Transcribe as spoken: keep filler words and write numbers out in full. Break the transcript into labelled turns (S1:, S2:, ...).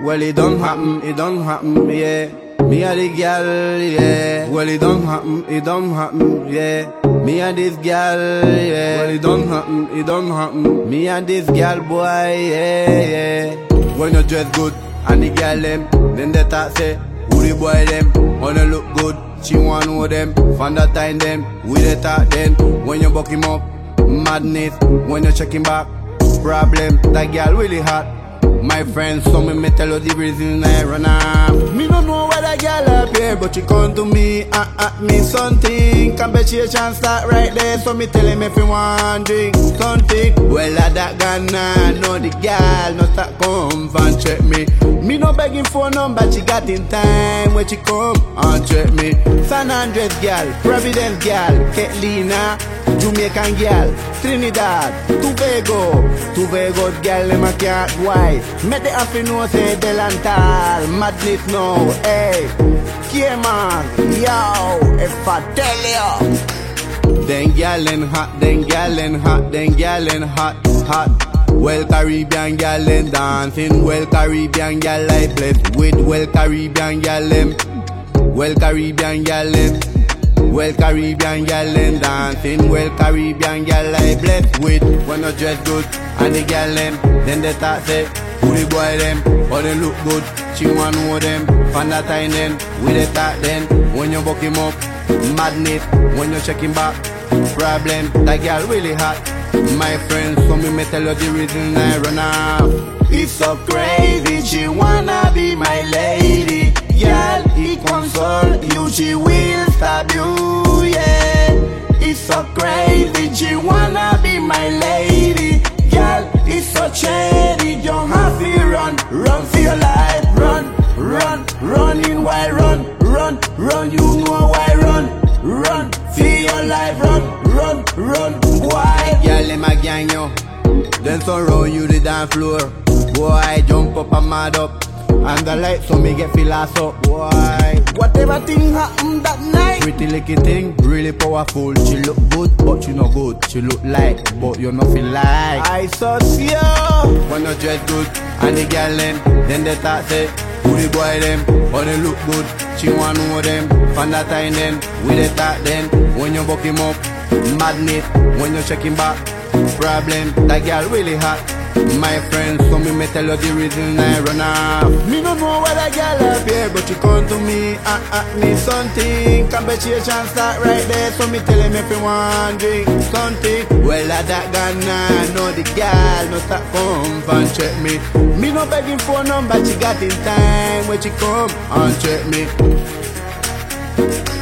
S1: Well, it don't happen, it don't happen, yeah. Me and the girl, yeah. Well, it don't happen, it don't happen, yeah. Me and this girl, yeah. Well, it don't happen, it don't happen. Me and this girl, boy, yeah, yeah. When you dress good and the girl them, then they talk say, who the boy them, wanna look good. She want know them, from that time them, we they talk then. When you buck him up, madness. When you check him back, problem. That girl really hot. My friends, so me, me tell you the reason I run off. Me no know what that girl up here, but she come to me and ask me something. Conversation start right there, so me tell him if you want drink something. Well, I that Ghana, know the girl, no start come and check me. Me no begging for number, she got in time when she come and check me. San Andres girl, Providence girl, Ketlina, Jamaican girl, Trinidad, Tobago, Tobago girl, them a can't why. Make the happy know say Delantal, madness now, hey, K-man, yo, if I tell you. Then gallin hot, then gallin hot, then gallin hot, hot. Well Caribbean gallin dancing, well Caribbean gal I blessed with, well Caribbean gallin, well Caribbean gallin. Well Caribbean gal them dancing, well Caribbean gal I blessed with. When you dress good and the gal them, then they talk say, who the boy them, or they look good. She want know them, from that time then, we they talk then. When you buck him up, madness. When you check him back, problem. That gal really hot. My friends, so me may tell you the reason I run off. It's so crazy, she wanna be my lady. Girl, it console you, she will stab you, yeah. It's so crazy, she wanna be my lady. Girl, it's so shady, you don't have to run, run for your life. Run, run, running, why run, run, run, you know why run. Run for your life, run, run, run, why? Girl, let my gang yo, then surround you the dance floor. Boy, jump up and mad up. And the light so me get feel ass up, boy. Whatever thing happened that night, pretty little thing, really powerful. She look good, but she no good. She look like, but you nothing like. I saw you when you dress good and the girl them, then they talk say, who the boy them, or they look good. She want know them, from that time then, we they talk then. When you buck him up, madness. When you check him back, problem. That girl really hot. My friends, so me may tell you the reason I run off. Me no know what that girl up here, but she come to me and ask me something. Conversation start right there, so me tell him if you want drink something. Well, I that Ghana, know the girl, no stop come and check me. Me no begging for number, she got in time when she come and check me.